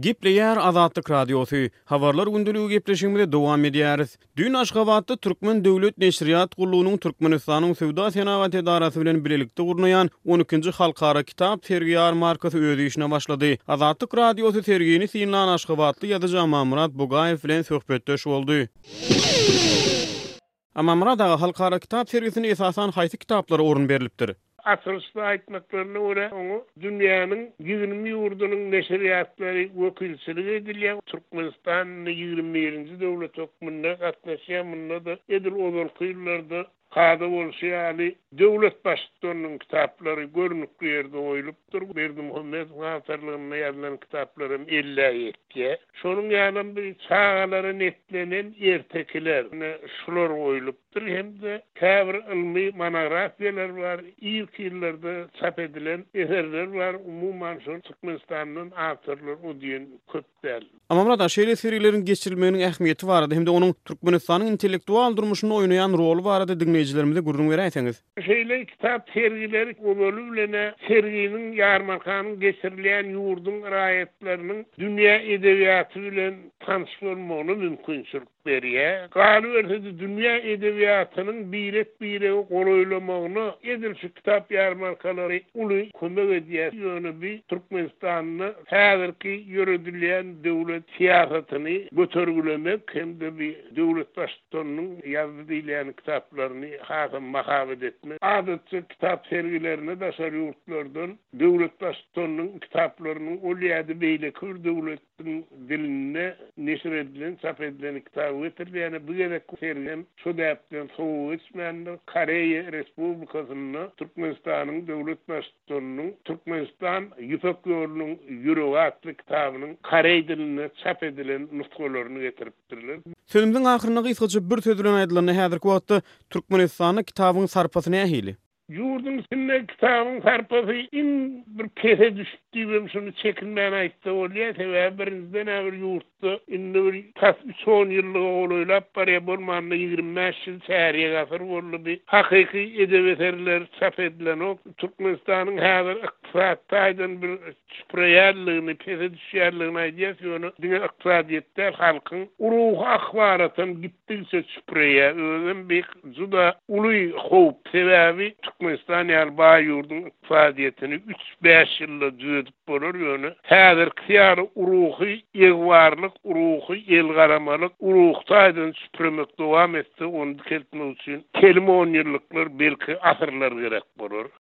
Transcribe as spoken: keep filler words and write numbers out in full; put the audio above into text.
Gepleyer Azatlyk Radiosu. Habarlar gündülügi gepleşigimizde dowam edýäris. Dün Aşgabatda Türkmen Döwlet Neşriýat Gurulunyň Türkmenistanyň Sowda Senagat Edarasy bilen birlikde gurulýan on ikinji halkara kitap sergi ýarmarkasy öz işine başlady. Azatlyk Radiosu sergini synlan Aşgabatly ýazyjy Amamrat Bugaýew bilen söhbetdeş boldy. Amamrat halkara kitap sergisine esasan haýsy kitaplary orun berilipdir? Asırçda aýtmaklarına göre onu dünýäniň ýygrimi ýurdunyň neşriýatlary wekilçiligi edilýän Türkmenistanyň ýygrimi birinji döwlet höküminde gatnaşýan munda da edil ozal kyllarda Qada bolşýaly döwlet başçylarynyň kitaplary görnükli ýerde goýulypdyr. Berdimuhammed Gafarlygyň ýazılan kitaplarym elli. Şonuň ýanynda bir çağalary netlenen ertekiler, şular goýulypdyr. Hemde käbir ilmi monografiýalar bar, ilk ýyllarda çap edilen eserler bar. Umumyň şu Türkmenistanyň awtorlary o diýen köp däl. Amamrat şeýle serilerin geçirilmeginiň ähmiýeti barady. Hemde onuň Türkmenistanyň intellektual durmuşyna oýnaýan rolu barady. Dinleyijilerimize gurrun beräýsäňiz. Şeýle kitap sergileri olu bilene serginin ýarmarkanyň geçirilýän ýurdun raýatlarynyň dünýä edebiýaty bilen tanış bolmagyny mümkinçilik berýär. Galy dünýä edebiýatynyň biret bire goloýlamagyny edilşi kitap ýarmarkalary uly kömek edýär. Ýöne bir Türkmenistanyň häzirki ýöredilýän döwlet siýasatyny götergilemek hemde bir döwlet başçylarynyň ýazdylan kitaplaryny hasam mahabet etmek. Adatçı kitap sergilerine daşar yurtlardan döwlet başçylarynyň kitaplarynyň olýady beýle kür döwletiň diline neşir edilen, çap edilen kitap getirilýär. Yani bu gerek sergim şu däpden soğuk içmändir. Koreýa Respublikasynyň Türkmenistanyň döwlet başçylarynyň Türkmenistan ýüpek ýolunyň ýüregi atly kitabynyň Korey diline çap edilen nuskalaryny getiripdirler. Sözümden ahyryna gysgaça bir söz bilen aýdylany häzirki wagtda Türkmenistanyň kitabyň sarpasy nähili? Yurdun sinne kitabın sarpası in bir kese düştüğüm şunu çekinmeyen ayette oluyor. Tebe birinizden bir yurtta indi bir tasbih son yıllığı oluylap paraya bolmanlı ýygrimi beş yıl çäriye gasır bollu bir hakiki edebiýetler çap edilen o Türkmenistanyň häzir ykdysadyň bir çüpreyerliğini, kese düşýärligini aýdýar. Ýöne diňe ykdysadyetde halkyň uruh ahbaratyň gitdikçe çüpreýär. Özüm bir juda uly howp sebäbi Türkmenistan ýalba ýurdun ykdysadyetini üç beş ýylda düzedip bolar ýöne. Häzir ýary uruhy ýegwarlyk, uruhy elgaramalyk, uruhtaýdan süpremek dowam etse, onu keltmek üçin kelme on ýyllyklar belki asyrlar gerek bolar.